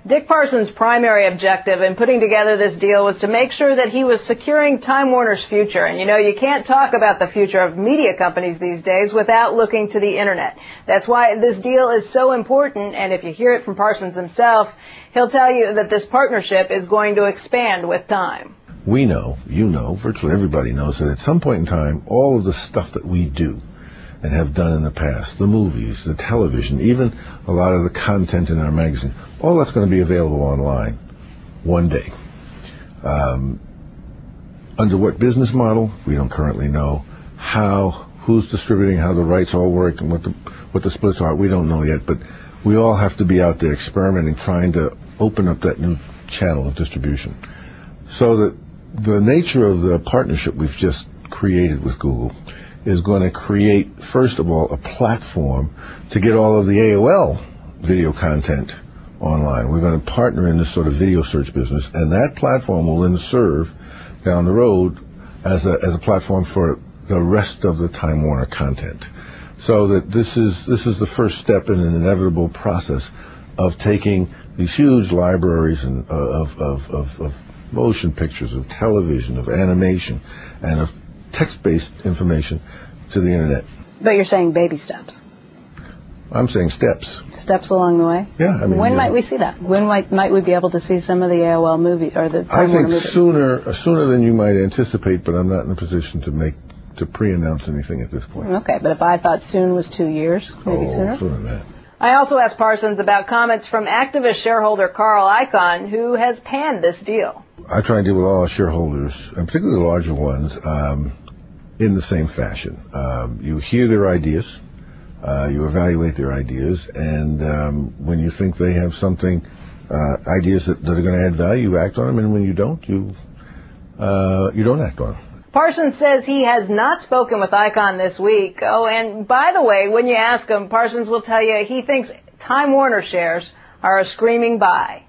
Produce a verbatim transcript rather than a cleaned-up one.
Dick Parsons' primary objective in putting together this deal was to make sure that he was securing Time Warner's future. And, you know, you can't talk about the future of media companies these days without looking to the Internet. That's why this deal is so important, and if you hear it from Parsons himself, he'll tell you that this partnership is going to expand with time. We know, you know, virtually everybody knows that at some point in time, all of the stuff that we do and have done in the past, the movies, the television, even a lot of the content in our magazine, all that's going to be available online one day. Um, under what business model? We don't currently know. How, who's distributing, how the rights all work, and what the what the splits are, we don't know yet. But we all have to be out there experimenting, trying to open up that new channel of distribution. So that the nature of the partnership we've just created with Google is going to create, first of all, a platform to get all of the A O L video content online. We're going to partner in this sort of video search business, and that platform will then serve down the road as a as a platform for the rest of the Time Warner content. So that this is this is the first step in an inevitable process of taking these huge libraries and, uh, of, of, of, of motion pictures, of television, of animation, and of text-based information to the Internet. But you're saying baby steps. I'm saying steps. Steps along the way? Yeah. I mean, when might know, we see that? When might might we be able to see some of the A O L movies or the Time I Warner think movies? sooner sooner than you might anticipate, but I'm not in a position to make to pre-announce anything at this point. Okay, but if I thought soon was two years, maybe oh, sooner? sooner than that. I also asked Parsons about comments from activist shareholder Carl Icahn, who has panned this deal. I try and deal with all our shareholders, and particularly the larger ones, um, in the same fashion. Um, you hear their ideas, uh, you evaluate their ideas, and um, when you think they have something, uh, ideas that, that are going to add value, you act on them, and when you don't, you uh, you don't act on them. Parsons says he has not spoken with Icahn this week. Oh, and by the way, when you ask him, Parsons will tell you he thinks Time Warner shares are a screaming buy.